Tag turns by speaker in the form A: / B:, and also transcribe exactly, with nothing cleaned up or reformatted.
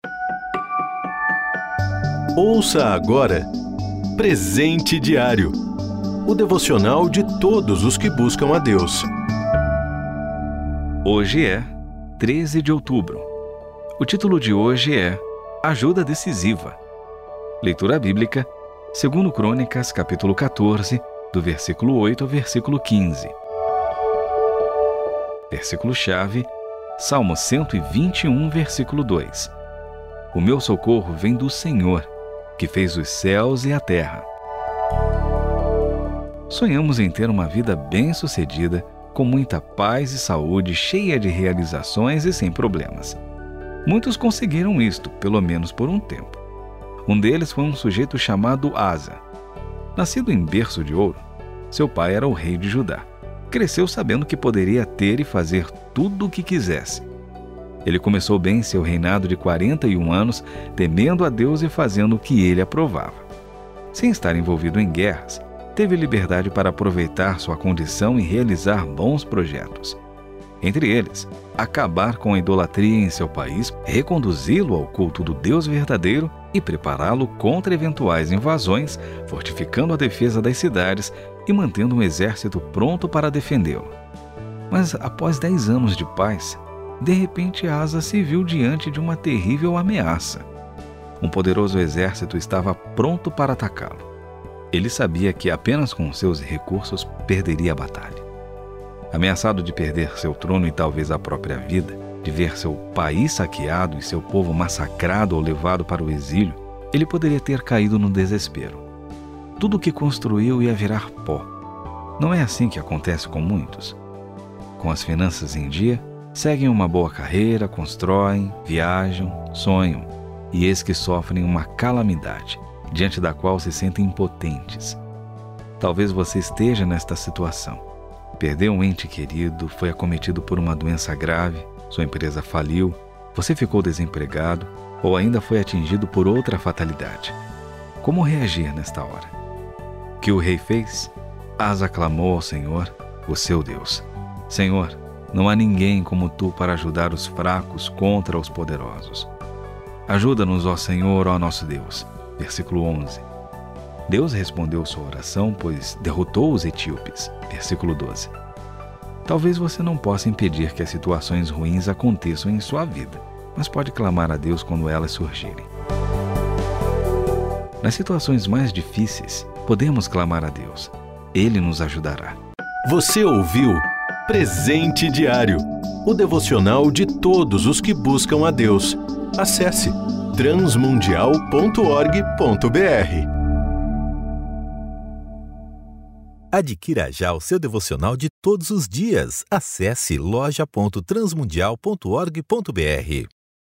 A: Ouça agora Presente Diário, o devocional de todos os que buscam a Deus.
B: Hoje é treze de outubro. O título de hoje é Ajuda Decisiva. Leitura bíblica, segundo Crônicas, capítulo quatorze, do versículo oito ao versículo quinze. Versículo-chave, Salmo cento e vinte e um, versículo dois. O meu socorro vem do Senhor, que fez os céus e a terra. Sonhamos em ter uma vida bem-sucedida, com muita paz e saúde, cheia de realizações e sem problemas. Muitos conseguiram isto, pelo menos por um tempo. Um deles foi um sujeito chamado Asa. Nascido em berço de ouro, seu pai era o rei de Judá. Cresceu sabendo que poderia ter e fazer tudo o que quisesse. Ele começou bem seu reinado de quarenta e um anos, temendo a Deus e fazendo o que ele aprovava. Sem estar envolvido em guerras, teve liberdade para aproveitar sua condição e realizar bons projetos. Entre eles, acabar com a idolatria em seu país, reconduzi-lo ao culto do Deus verdadeiro e prepará-lo contra eventuais invasões, fortificando a defesa das cidades e mantendo um exército pronto para defendê-lo. Mas após dez anos de paz, de repente Asa se viu diante de uma terrível ameaça. Um poderoso exército estava pronto para atacá-lo. Ele sabia que apenas com seus recursos perderia a batalha. Ameaçado de perder seu trono e talvez a própria vida, de ver seu país saqueado e seu povo massacrado ou levado para o exílio, ele poderia ter caído no desespero. Tudo o que construiu ia virar pó. Não é assim que acontece com muitos. Com as finanças em dia, seguem uma boa carreira, constroem, viajam, sonham, e eis que sofrem uma calamidade, diante da qual se sentem impotentes. Talvez você esteja nesta situação. Perdeu um ente querido, foi acometido por uma doença grave, sua empresa faliu, você ficou desempregado ou ainda foi atingido por outra fatalidade. Como reagir nesta hora? O que o rei fez? Asa clamou ao Senhor, o seu Deus. Senhor, não há ninguém como tu para ajudar os fracos contra os poderosos. Ajuda-nos, ó Senhor, ó nosso Deus. Versículo onze. Deus respondeu sua oração, pois derrotou os etíopes. Versículo doze. Talvez você não possa impedir que as situações ruins aconteçam em sua vida, mas pode clamar a Deus quando elas surgirem. Nas situações mais difíceis, podemos clamar a Deus. Ele nos ajudará.
A: Você ouviu Presente Diário, o devocional de todos os que buscam a Deus. Acesse transmundial ponto org ponto br.
C: Adquira já o seu devocional de todos os dias. Acesse loja ponto transmundial ponto org ponto br.